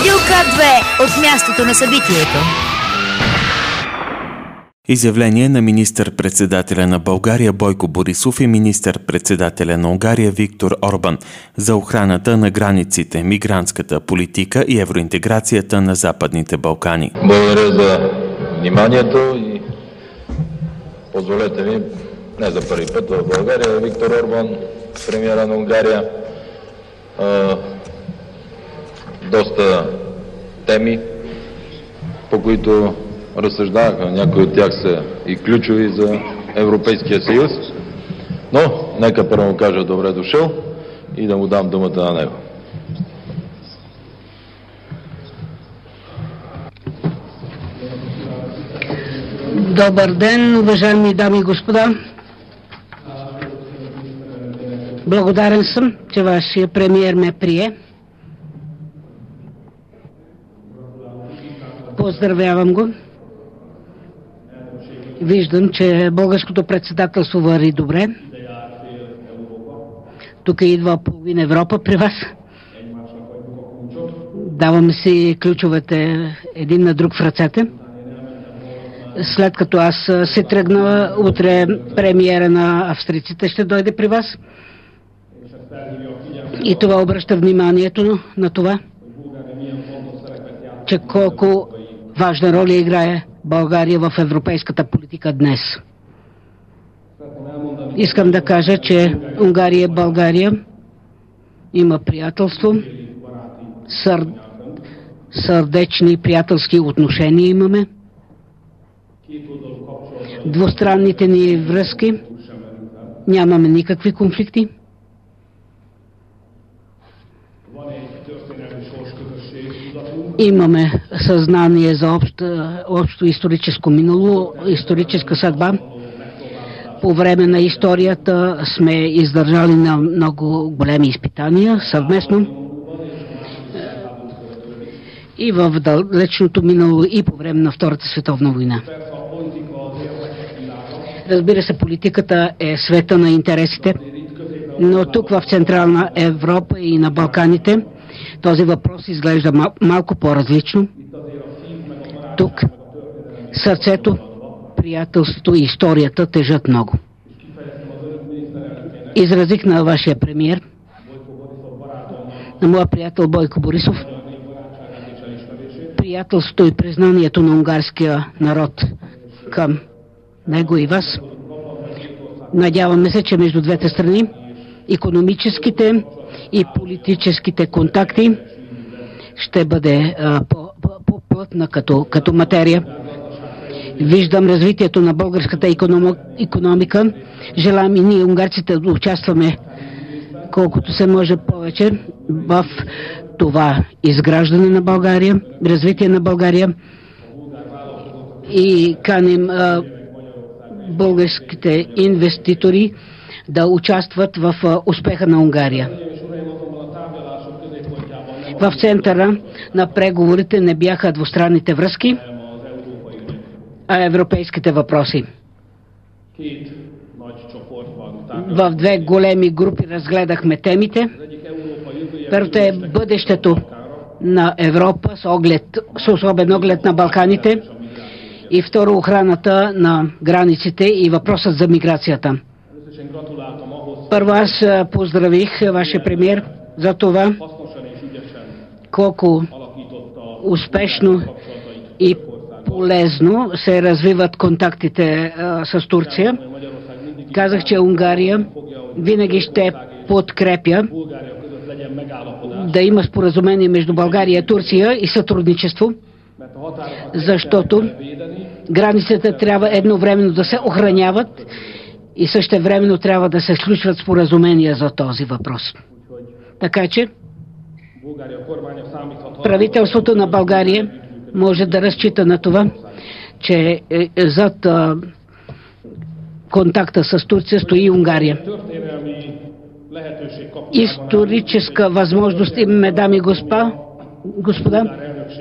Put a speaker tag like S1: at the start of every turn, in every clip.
S1: Радио К2 от мястото на събитието.
S2: Изявление на министър-председателя на България Бойко Борисов и министър-председателя на Унгария Виктор Орбан за охраната на границите, мигрантската политика и евроинтеграцията на Западните Балкани.
S3: Благодаря за вниманието и позволете ми не за първи път в България Виктор Орбан, премиера на Унгария. Доста теми, по които разсъждавахме. Някои от тях са и ключови за Европейския съюз. Но нека първо кажа добре дошъл и да му дам думата на него.
S4: Добър ден, уважаеми дами и господа. Благодарен съм, че вашия премиер ме прие. Поздравявам го. Виждам, че българското председателство върви добре. Тук идва половина Европа при вас. Даваме си ключовете един на друг в ръцете. След като аз се тръгна, утре премиера на австрийците ще дойде при вас. И това обръща вниманието на това, че колко важна роля играе България в европейската политика днес. Искам да кажа, че Унгария и България има приятелство, сърдечни приятелски отношения имаме. Двустранните ни връзки, нямаме никакви конфликти. Имаме съзнание за общо историческо минало, историческа съдба. По време на историята сме издържали на много големи изпитания съвместно. И в далечното минало, и по време на Втората световна война. Разбира се, политиката е света на интересите, но тук в Централна Европа и на Балканите този въпрос изглежда малко по-различно. Тук сърцето, приятелството и историята тежат много. Изразих на вашия премиер, на моя приятел Бойко Борисов, приятелството и признанието на унгарския народ към него и вас. Надяваме се, че между двете страни икономическите и политическите контакти ще бъде по-плътна като материя. Виждам развитието на българската икономика. Желаем и ние, унгарците, да участваме колкото се може повече в това изграждане на България, развитие на България, и каним българските инвеститори да участват в успеха на Унгария. В центъра на преговорите не бяха двустранните връзки, а европейските въпроси. В две големи групи разгледахме темите. Първото е бъдещето на Европа с особен оглед на Балканите, и второ охраната на границите и въпросът за миграцията. Първо аз поздравих вашия премиер за това, колко успешно и полезно се развиват контактите с Турция. Казах, че Унгария винаги ще подкрепя да има споразумение между България и Турция и сътрудничество, защото границите трябва едновременно да се охраняват и същевременно трябва да се сключват споразумения за този въпрос. Така че правителството на България може да разчита на това, че зад контакта с Турция стои Унгария. Историческа възможност имаме, дами и господа,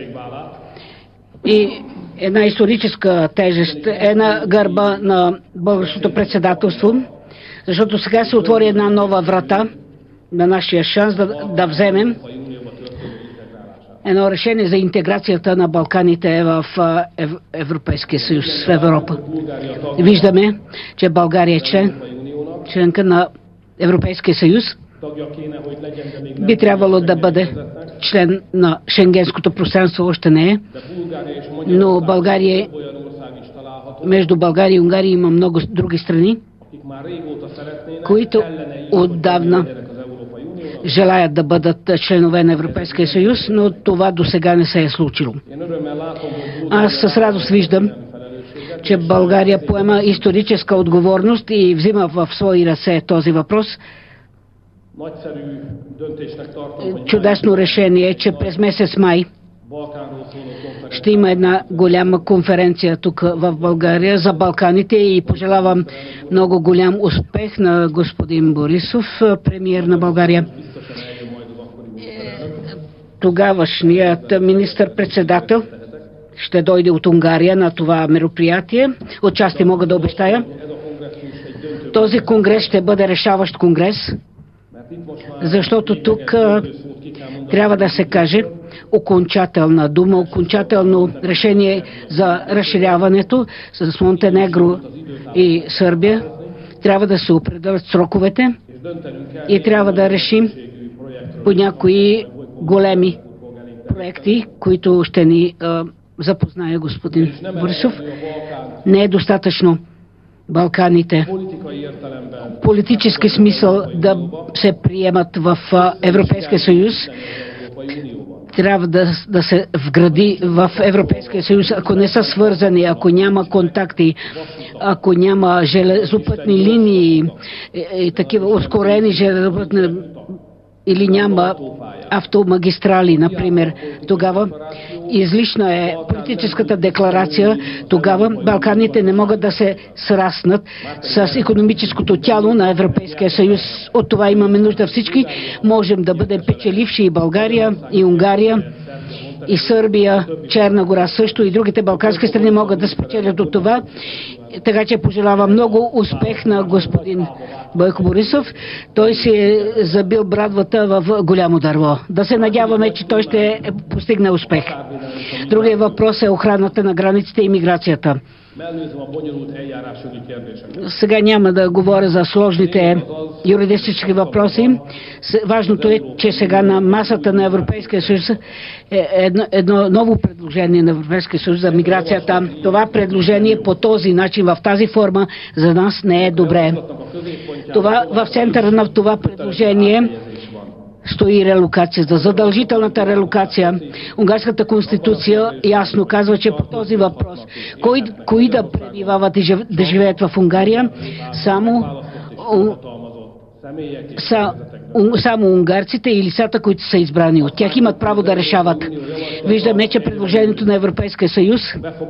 S4: и една историческа тежест е на гърба на българското председателство, защото сега се отвори една нова врата на нашия шанс да вземем едно решение за интеграцията на Балканите в Европейския съюз, в Европа. Виждаме, че България е членка на Европейския съюз. Би трябвало да бъде член на Шенгенското пространство, още не е, но между България и Унгария има много други страни, които отдавна желаят да бъдат членове на Европейския съюз, но това до сега не се е случило. Аз с радост виждам, че България поема историческа отговорност и взима в свои ръце този въпрос. Чудесно решение е, че през месец май ще има една голяма конференция тук в България за Балканите и пожелавам много голям успех на господин Борисов, премиер на България. Тогавашният министър-председател ще дойде от Унгария на това мероприятие. Отчасти мога да обещая. Този конгрес ще бъде решаващ конгрес, защото тук трябва да се каже окончателна дума, окончателно решение за разширяването с Монтенегро и Сърбия. Трябва да се определят сроковете и трябва да решим по някои големи проекти, които ще ни запознае господин Борисов. Не е достатъчно Балканите политически смисъл да се приемат в Европейския съюз. Трябва да се вгради в Европейския съюз, ако не са свързани, ако няма контакти, ако няма железопътни линии и такива ускорени железопътни или няма автомагистрали, например, тогава излишна е политическата декларация, тогава Балканите не могат да се сраснат с икономическото тяло на Европейския съюз. От това имаме нужда всички. Можем да бъдем печеливши и България, и Унгария, и Сърбия, Черна гора също, и другите балкански страни могат да спечелят от това. Така че пожелавам много успех на господин Бойко Борисов. Той си е забил брадвата в голямо дърво. Да се надяваме, че той ще постигне успех. Другият въпрос е охраната на границите и миграцията. Сега няма да говоря за сложните юридически въпроси. Важното е, че сега на масата на Европейския съюз е едно ново предложение на Европейския съюз за миграцията. Това предложение по този начин, в тази форма, за нас не е добре. В центъра на това предложение стои релокацията, задължителната релокация. Унгарската конституция ясно казва, че по този въпрос, кои да пребивават и да живеят в Унгария, само унгарците и лицата, които са избрани от тях, имат право да решават. Виждаме, че предложението на Европейския съюз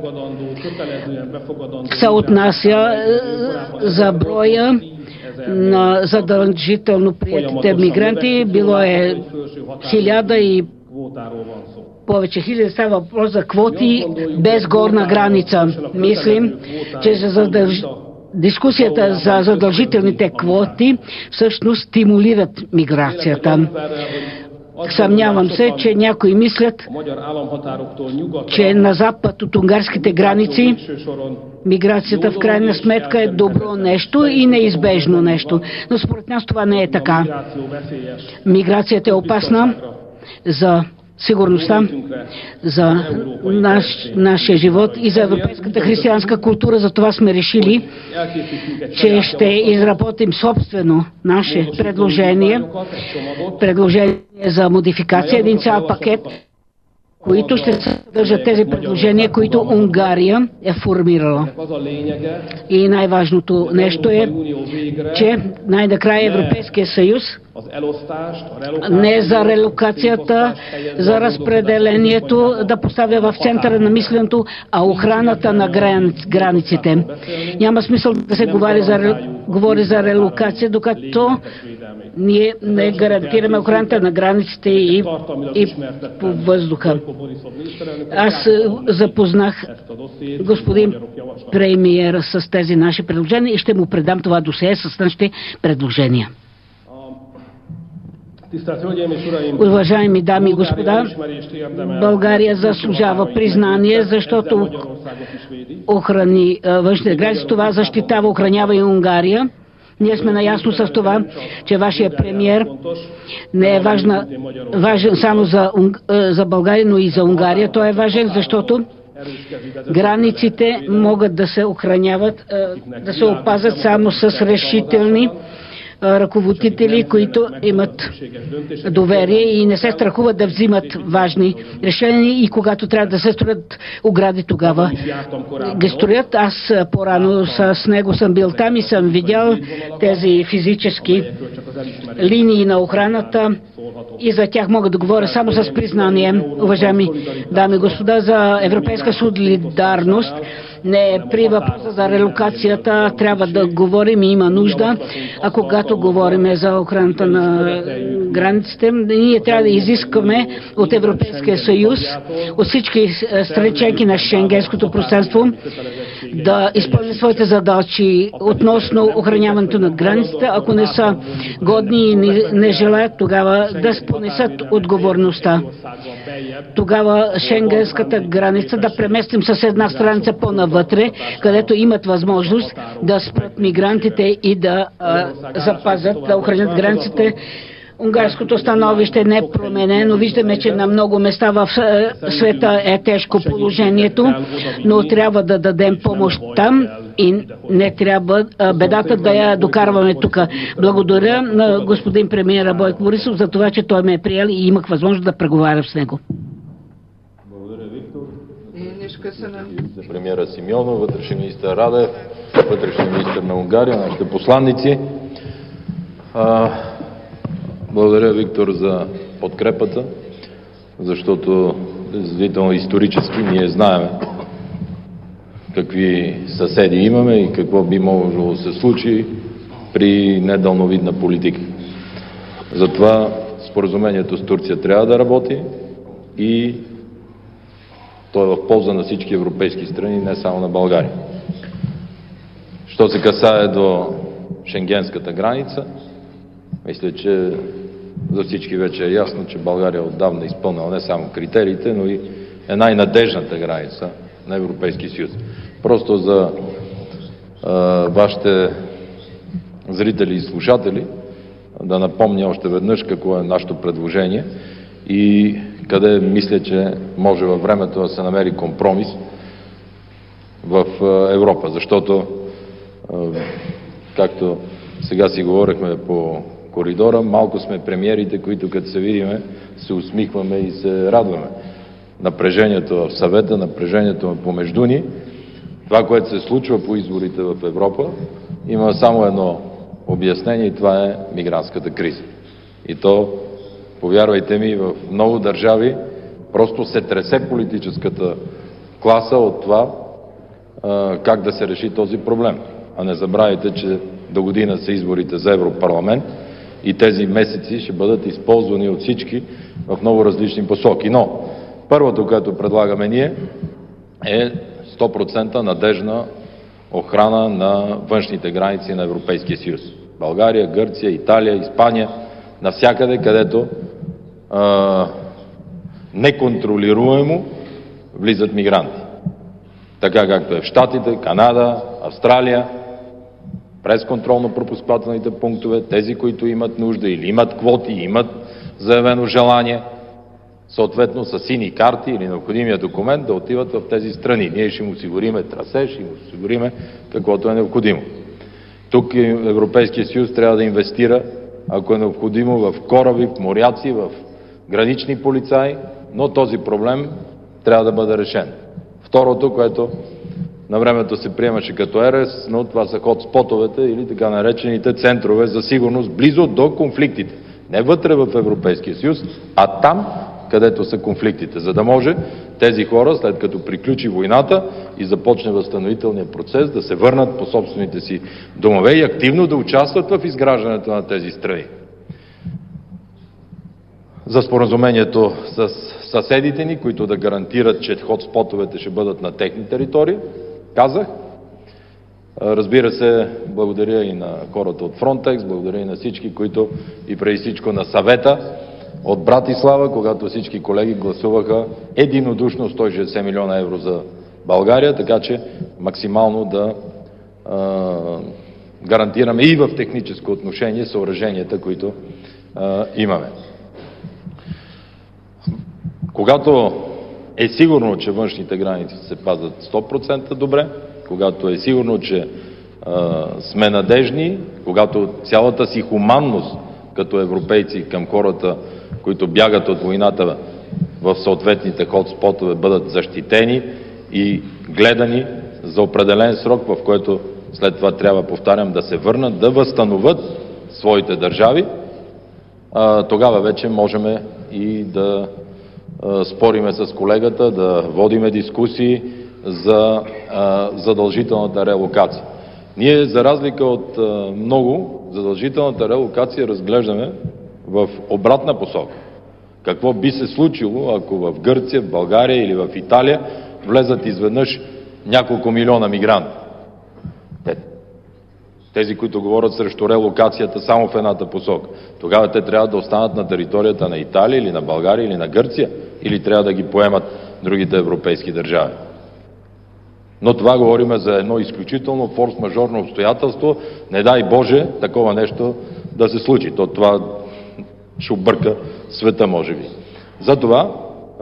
S4: се отнася за броя на задължително приетите мигранти. Било е 1000 и повече хиляди. Става въпрос за квоти без горна граница. Мислим, че дискусията за задължителните квоти всъщност стимулират миграцията. Съмнявам се, че някои мислят, че на запад от унгарските граници миграцията в крайна сметка е добро нещо и неизбежно нещо. Но според нас това не е така. Миграцията е опасна за сигурността, за нашия живот и за европейската християнска култура. Затова сме решили, че ще изработим собствено наше предложение за модификация, един цял пакет, които ще съдържат тези предложения, които Унгария е формирала. И най-важното нещо е, че най-накрая Европейския съюз не за релокацията, за разпределението да поставя в центъра на мисленето, а охраната на границите. Няма смисъл да се говори за релокация, докато ние не гарантираме охраната на границите и по въздуха. Аз запознах господин премиера с тези наши предложения и ще му предам това досие с нашите предложения. Уважаеми дами и господа, България заслужава признание, защото охрани външните граници. Това защитава, охранява и Унгария. Ние сме наясно с това, че вашия премиер не е важен само за България, но и за Унгария. Той е важен, защото границите могат да се охраняват, да се опазят само с решителни ръководители, които имат доверие и не се страхуват да взимат важни решения и когато трябва да се строят огради, тогава ги строят. Аз по-рано с него съм бил там и съм видял тези физически линии на охраната и за тях мога да говоря само с признание. Уважаеми дами и господа, за европейска солидарност не при въпроса за релокацията трябва да говорим и има нужда, а когато говорим за охраната на границите, ние трябва да изискаме от Европейския съюз, от всички страни членки на Шенгенското пространство да изпълнят своите задачи относно охраняването на границите. Ако не са годни и не желаят, тогава да понесат отговорността. Тогава Шенгенската граница да преместим с една страница по-навътре, където имат възможност да спрат мигрантите и да запазят, да охранят границите. Унгарското становище не е променено. Виждаме, че на много места в света е тежко положението, но трябва да дадем помощ там и не трябва бедата да я докарваме тук. Благодаря на господин премиера Бойко Борисов за това, че той ме е приел и имах възможност да преговарям с него.
S3: Благодаря, Виктор. Премиера Симеонов, вътрешен министър Радев, вътрешен министър на Унгария, нашите посланници. Благодаря, Виктор, за подкрепата, защото действително исторически ние знаем какви съседи имаме и какво би могло да се случи при недалновидна политика. Затова споразумението с Турция трябва да работи и то е в полза на всички европейски страни, не само на България. Що се касае до шенгенската граница, мисля, че за всички вече е ясно, че България отдавна изпълнила не само критериите, но и е най-надежната граница на Европейския съюз. Просто за вашите зрители и слушатели да напомня още веднъж какво е нашето предложение и къде мисля, че може във времето да се намери компромис в Европа. Защото, както сега си говорихме по коридора, малко сме премиерите, които като се видиме, се усмихваме и се радваме. Напрежението в съвета, напрежението помежду ни, това, което се случва по изборите в Европа, има само едно обяснение и това е мигрантската криза. И то, повярвайте ми, в много държави просто се тресе политическата класа от това как да се реши този проблем. А не забравяйте, че до година са изборите за Европарламент и тези месеци ще бъдат използвани от всички в много различни посоки. Но първото, което предлагаме ние, е 100% надежна охрана на външните граници на Европейския съюз. България, Гърция, Италия, Испания, навсякъде, където неконтролируемо влизат мигранти. Така както е в Щатите, Канада, Австралия, през контролно-пропускателните пунктове, тези, които имат нужда или имат квоти, имат заявено желание, съответно с сини карти или необходимия документ да отиват в тези страни. Ние ще им осигуриме трасе, ще им осигуриме каквото е необходимо. Тук Европейския съюз трябва да инвестира, ако е необходимо, в кораби, в моряци, в гранични полицаи, но този проблем трябва да бъде решен. Второто, което на времето се приемаше като ЕРЕС, но това са хотспотовете или така наречените центрове за сигурност близо до конфликтите. Не вътре в Европейския съюз, а там, където са конфликтите, за да може тези хора, след като приключи войната и започне възстановителния процес, да се върнат по собствените си домове и активно да участват в изграждането на тези страни. За споразумението с съседите ни, които да гарантират, че хотспотовете ще бъдат на техни територии, казах. Разбира се, благодаря и на хората от Frontex, благодаря и на всички, които и преди всичко на съвета от Братислава, когато всички колеги гласуваха единодушно 160 милиона евро за България, така че максимално да гарантираме и в техническо отношение съоръженията, които имаме. Когато е сигурно, че външните граници се пазят 100% добре, когато е сигурно, че сме надежни, когато цялата си хуманност като европейци към хората, които бягат от войната в съответните хотспотове, бъдат защитени и гледани за определен срок, в който след това трябва, повтарям, да се върнат, да възстановят своите държави, тогава вече можем и да спориме с колегата, да водиме дискусии за задължителната релокация. Ние, за разлика от много, задължителната релокация разглеждаме в обратна посока. Какво би се случило, ако в Гърция, в България или в Италия влезат изведнъж няколко милиона мигранти? Тези, които говорят срещу релокацията само в едната посока. Тогава те трябва да останат на територията на Италия или на България или на Гърция, или трябва да ги поемат другите европейски държави. Но това говорим за едно изключително форс-мажорно обстоятелство. Не дай Боже такова нещо да се случи. Това ще обърка света, може би. Затова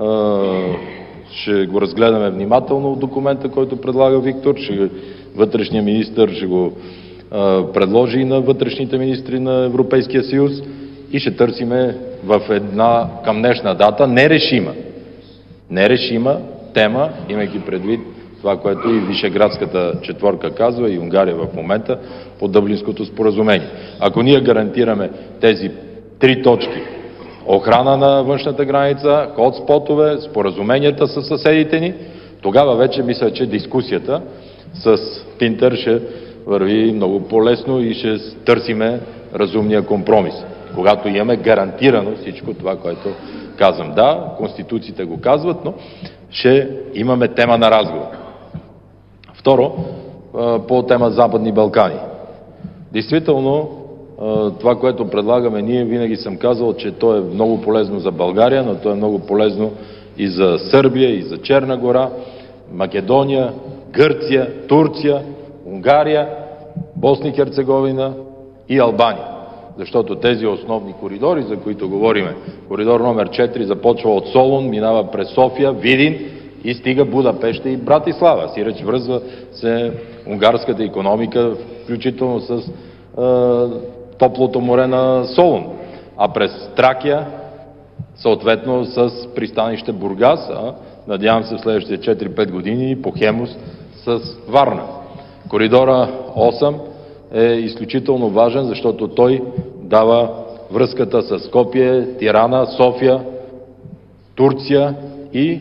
S3: ще го разгледаме внимателно в документа, който предлага Виктор. Вътрешният министър ще го предложи на вътрешните министри на Европейския съюз и ще търсиме в една към днешна дата нерешима тема, имайки предвид това, което и Вишеградската четворка казва, и Унгария в момента по Дъблинското споразумение. Ако ние гарантираме тези три точки: охрана на външната граница, хотспотове, споразуменията с съседите ни, тогава вече мисля, че дискусията с Тинтер ще върви много по-лесно и ще търсиме разумния компромис, когато имаме гарантирано всичко това, което казвам. Да, конституциите го казват, но ще имаме тема на разговор. Второ, по тема Западни Балкани. Действително, това, което предлагаме ние, винаги съм казал, че то е много полезно за България, но то е много полезно и за Сърбия, и за Черна гора, Македония, Гърция, Турция, Унгария, Босна и Херцеговина и Албания. Защото тези основни коридори, за които говориме, коридор номер 4 започва от Солун, минава през София, Видин и стига Будапеща и Братислава. Сиреч връзва се унгарската икономика, включително с топлото море на Солун. А през Тракия, съответно с пристанище Бургас, надявам се в следващите 4-5 години по Хемус с Варна. Коридора 8 е изключително важен, защото той дава връзката с Скопие, Тирана, София, Турция и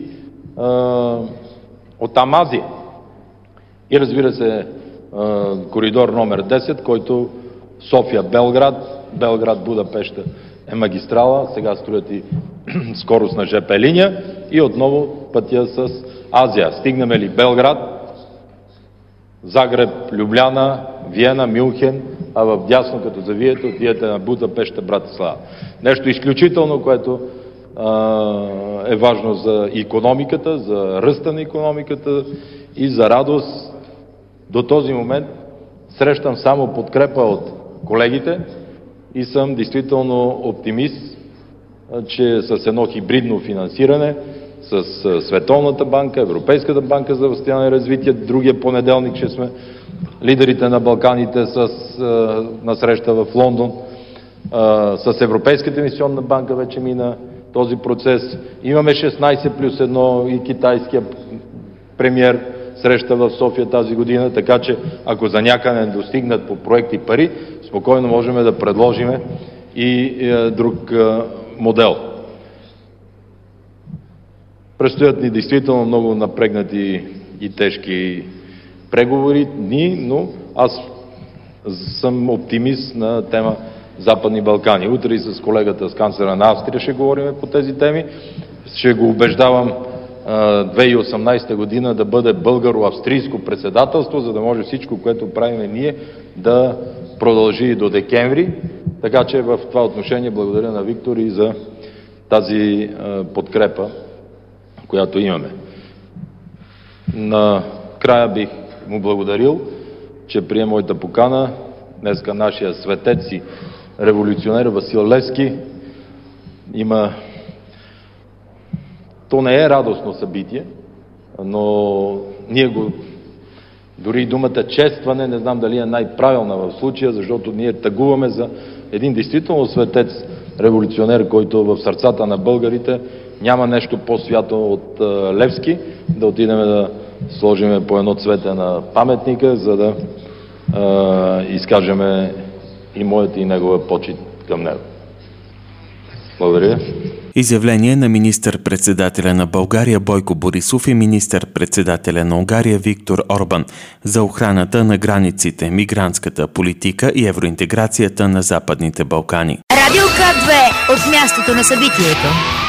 S3: оттам Азия. И разбира се, коридор номер 10, който София-Белград, Белград-Будапеща е магистрала, сега строят и скоростна ЖП линия и отново пътя с Азия. Стигнаме ли Белград, Загреб, Любляна, Виена, Мюнхен, а в дясно, като завиете, отидете на Будапеща, Братислава. Нещо изключително, което е важно за икономиката, за ръста на икономиката и за радост. До този момент срещам само подкрепа от колегите и съм действително оптимист, че с едно хибридно финансиране, с Световната банка, Европейската банка за възстановяване и развитие, другия понеделник ще сме лидерите на Балканите на среща в Лондон, с Европейската инвестиционна банка вече мина този процес. Имаме 16+1 и китайския премиер среща в София тази година, така че ако за някъде не достигнат по проекти пари, спокойно можем да предложим и друг модел. Предстоят ни действително много напрегнати и тежки преговори дни, но аз съм оптимист на тема Западни Балкани. Утре и с колегата, с канцлера на Австрия ще говорим по тези теми. Ще го убеждавам 2018 година да бъде българо-австрийско председателство, за да може всичко, което правим ние, да продължи и до декември. Така че в това отношение благодаря на Виктор и за тази подкрепа, която имаме. Накрая бих му благодарил, че прие моята покана. Днеска нашия светец и революционер Васил Левски То не е радостно събитие, но ние дори думата честване, не знам дали е най-правилна в случая, защото ние тъгуваме за един действително светец, революционер, който в сърцата на българите няма нещо по-свято от Левски, да отидем да сложим по едно цвете на паметника, за да изкажем и моята и негова почит към него. Благодаря.
S2: Изявление на министър-председателя на България Бойко Борисов и министър-председателя на Унгария Виктор Орбан за охраната на границите, мигрантската политика и евроинтеграцията на Западните Балкани.
S1: Радио К2 от мястото на събитието.